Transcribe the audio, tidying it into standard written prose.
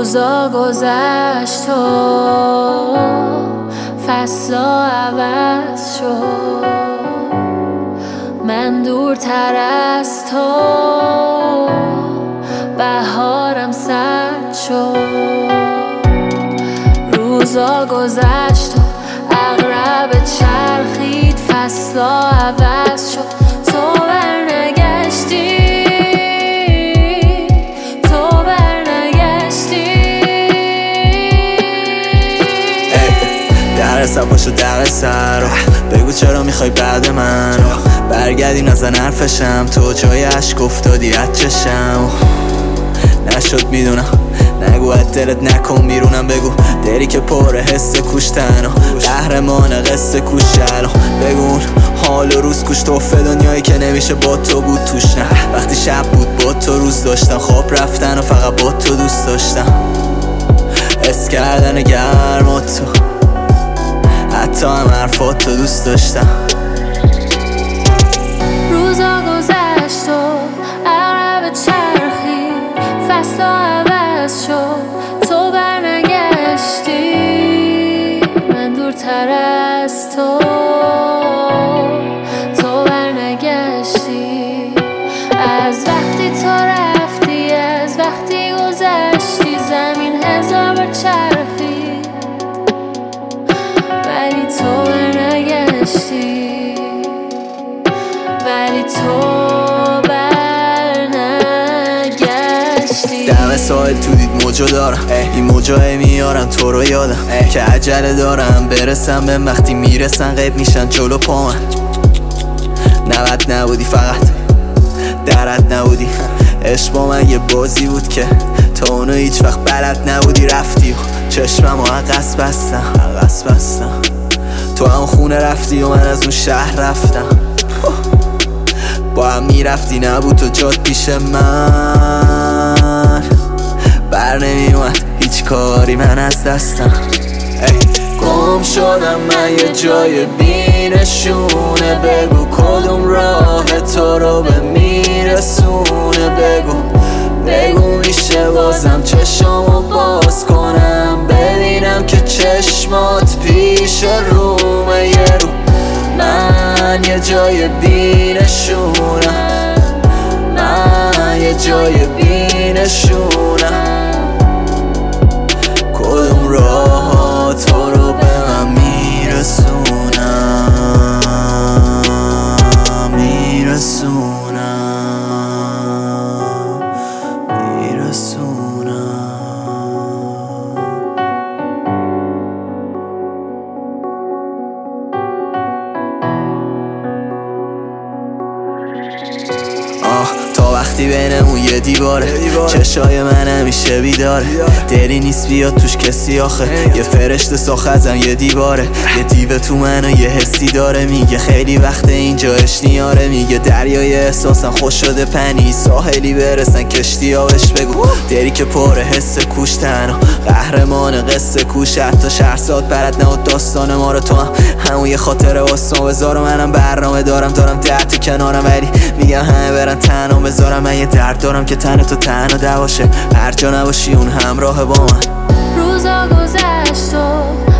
روزا گذشت و فصلا عوض شد، من دورتر از تو بهارم سرد شد. روزا گذشت و عقرب چرخید، فصلا عوض شد، تو برنگشتی، تو برنگشتی. در سر پاشو در سر بگو چرا میخوای بعد من برگردی نزن حرفشم، تو جای عشق افتادی از چشم. نشد میدونم نگو از دلت نکن بیرونم، بگو دلی که پر حس کوشتن و قهرمان قصه کوشن. بگو اون حال و روز کوش توفه دنیایی که نمیشه با تو بود توش. نه وقتی شب بود با تو روز داشتم، خواب رفتن و فقط با تو دوست داشتم، حس کردن گرم و تو حتی هم حرفات تو دوست داشتم. روزا گذشت و عقرب چرخید، فصلا عوض شد، تو برنگشتی، من دورتر از تو، تو برنگشتی. از وقتی تو رفتی، از وقتی گذشتی، زمین هزار بار چرخید ولی تو برنگشتی، ولی تو برنگشتی. دم ساحل تو دید موجو دارم، این موجای میارن تو رو یادم که عجله دارم برسم به وقتی میرسن غیب میشن جلو پا من. نوت نبودی فقط درت نبودی، عشق با من یه بازی بود که تو اونو هیچ وقت بلد نبودی. رفتی و چشمم و عقص بستم، تو هم خونه رفتی و من از اون شهر رفتم. با هم میرفتی نبود تو جاد پیش من، بر نمیومد هیچ کاری من از دستم. گم شدم من یه جای بینشونه، بگو کدوم راه تو رو به میرسونه. بگو میشه بازم چشمو باز کنم، ببینم که چشمات پیش رومه یه رو. من یه جای بینشونم، من یه جای بینشونم، کدوم راه تو رو به من میرسونم. تا وقتی بینمون یه دیواره، چشای من همیشه بیداره، دلی نیست بیاد توش کسی آخه، یه فرشته ساخت ازم یه دیواره، یه دیو تو منو یه حسی داره، میگه خیلی وقت اینجا اشنیاره، میگه دریای احساسم خوش شده پنی، ساحلی برسن کشتی ها بهش بگو دلی که پر حس کوشتن و قهرمان قصه کوش. حتی شهرزاد برد نه داستان ما رو تو هم همون یه خاطره واسم بذار. منم برنامه دارم 10 تا کنارم، ولی میگم همه برن تنها بذارم. من یه درد دارم که تن تو تنها دواشه، هر جا نباشی اون همراه با من. روزا گذشت و